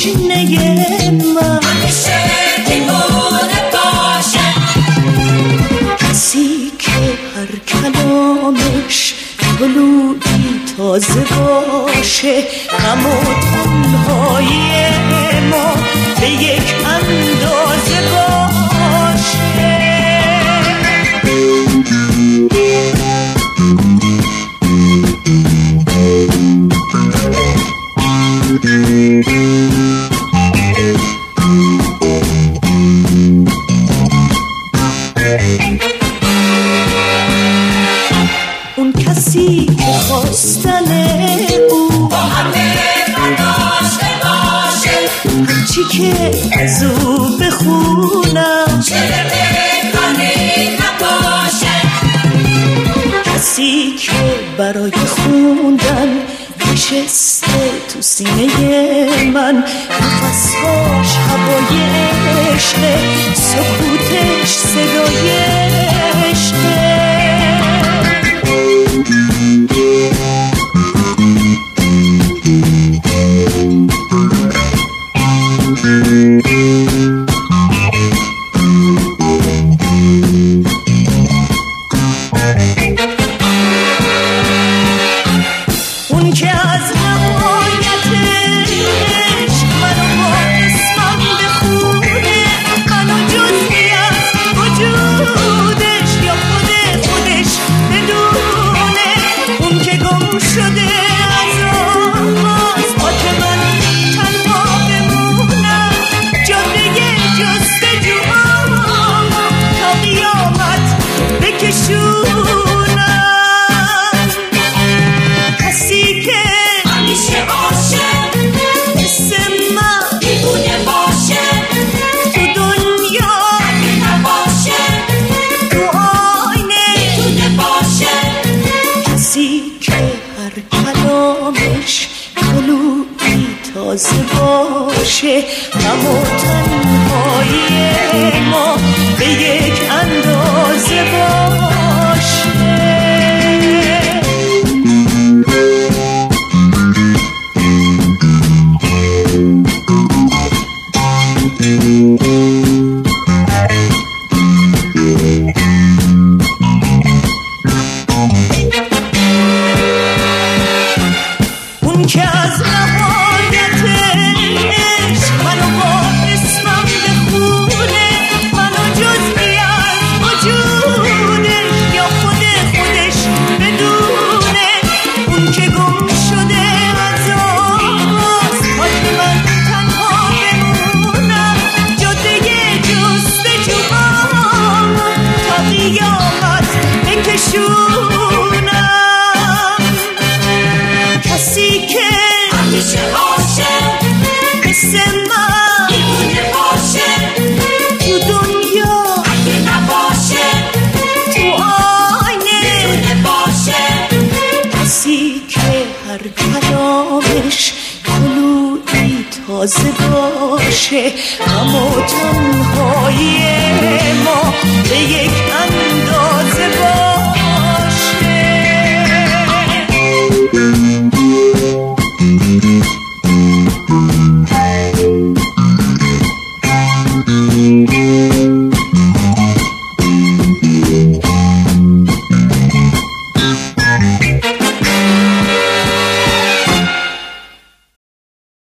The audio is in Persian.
آشنه من همیشه دیوونه باشه، کسی که هر کلامش گلویی تازه باشه، غم و تنهایی ما به یک اندازه باشه. اون کسی که خواستن او با همه برداشته باشه، هرچی که از او بخونم شعر مهربانی نباشه، کسی که برای خوندن نشسته تو سینه من، نفسهاش هوای عشقه، سکوتش صدای عشقه. اون که از نهایت عشق منو با اسمم بخونه، منو جزئی از وجودش یا خودش بدونه، اون که گم شده از آغاز با که من تنها بمونم، جاده جستجوام تا قیامت بکشونم. کسی که همیشه عاشق مثل من دیوونه باشه، تو دنیا اگه نباشه تو آینه دیوونه باشه، کسی که هر کلامش گلویی تازه باشه، غم و تنهایی ما به یک اندازه باشه. اون که از نهایت عشق منو با اسمم بخونه، منو جزئی از وجودش یا خودش بدونه، اون که گم شده از آغاز تا که من تنها بمونم، جاده جستجوام تا قیامت بکشونم. کسی که همیشه عاشق مثل من دیوونه باشه، تو دنیا اگه نباشه تو آینه دیوونه باشه، کسی که هر کلامش گلویی تازه باشه، غم و تنهایی ما به یک اندازه باشه.